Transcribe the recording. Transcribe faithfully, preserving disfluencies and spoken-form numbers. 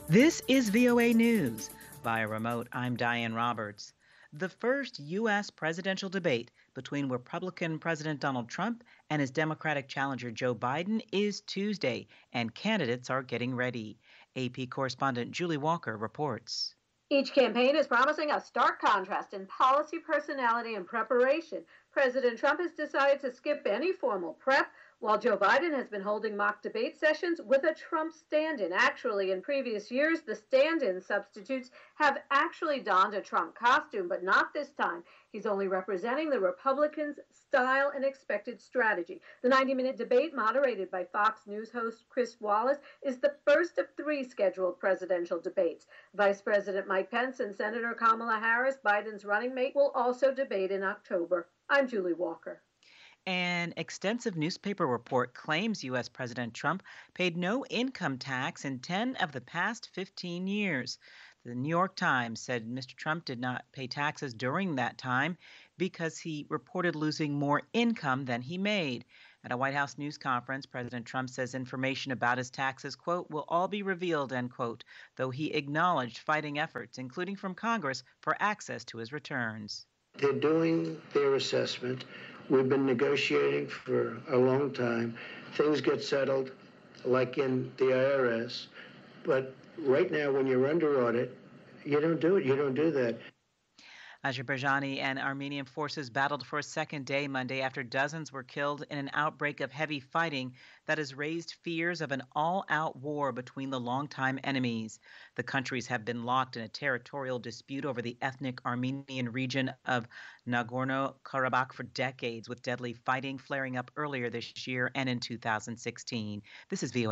This is V O A News. Via remote, I'm Diane Roberts. The first U S presidential debate between Republican President Donald Trump and his Democratic challenger Joe Biden is Tuesday, and candidates are getting ready. A P correspondent Julie Walker reports. Each campaign is promising a stark contrast in policy, personality, and preparation. President Trump has decided to skip any formal prep, while Joe Biden has been holding mock debate sessions with a Trump stand-in. Actually, in previous years, the stand-in substitutes have actually donned a Trump costume, but not this time. He's only representing the Republicans' style and expected strategy. The ninety-minute debate, moderated by Fox News host Chris Wallace, is the first of three scheduled presidential debates. Vice President Mike Pence and Senator Kamala Harris, Biden's running mate, will also debate in October. I'm Julie Walker. An extensive newspaper report claims U S. President Trump paid no income tax in ten of the past fifteen years. The New York Times said Mister Trump did not pay taxes during that time because he reported losing more income than he made. At a White House news conference, President Trump says information about his taxes, quote, will all be revealed, end quote, though he acknowledged fighting efforts, including from Congress, for access to his returns. They're doing their assessment. We've been negotiating for a long time. Things get settled, like in the I R S. But right now, when you're under audit, you don't do it. You don't do that. Azerbaijan and Armenian forces battled for a second day Monday after dozens were killed in an outbreak of heavy fighting that has raised fears of an all-out war between the longtime enemies. The countries have been locked in a territorial dispute over the ethnic Armenian region of Nagorno-Karabakh for decades, with deadly fighting flaring up earlier this year and in two thousand sixteen. This is V O A.